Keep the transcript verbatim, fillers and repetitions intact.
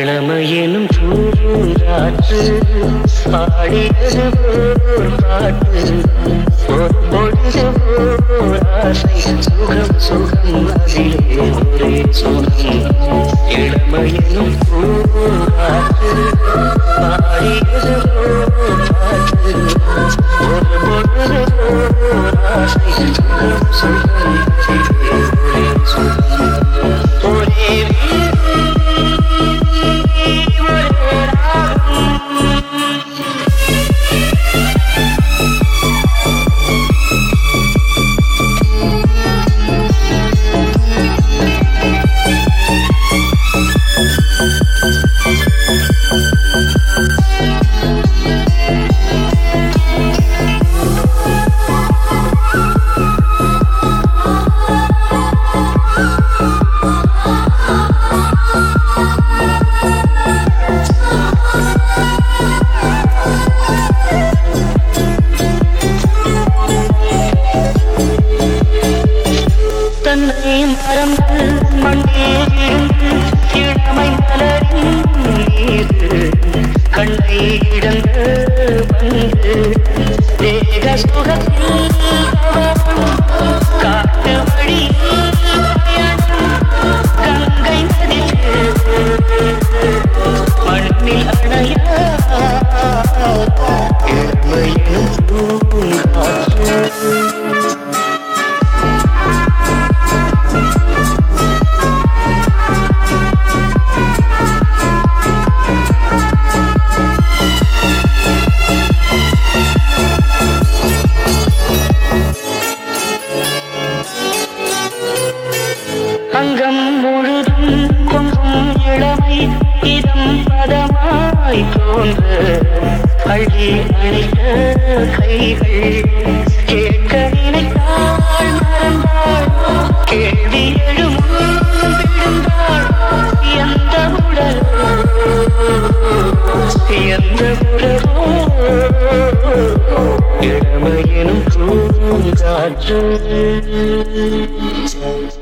இளமையினும் பூங்காற்று பாடியது போர் பாட்டு ஒரு பொழுது போர் ஆசை சுகம் சுகம் அதிலே ஒரே சுகம் இளமையினும் பூங்காற்று பாடியது போர் பாட்டு ஒரு பொழுது போர் ஆசை சுகம் சுகம் அதிலே ஒரே சுகம் ஒரே மரங்கள் மண்ணில் இருந்து இளமை மலரின் மீது கண்ணை இடந்து வந்து தேக சுகத்தில் காட்டு வழி கங்கை நதிக்கு மண்ணில் அணைய இளமையினும் பூங்காற்று அங்கம் முழுதும் பொங்கும் இளமை இதம் பதமாய் தோன்ற அழி அணைத்த கைகள் கேட்க நினைத்தாள் மறந்தாள் கேள்வி எழும் விழுந்தாள் எந்த உடலோ எந்த உடலோ இளமையினும் பூங்காற்று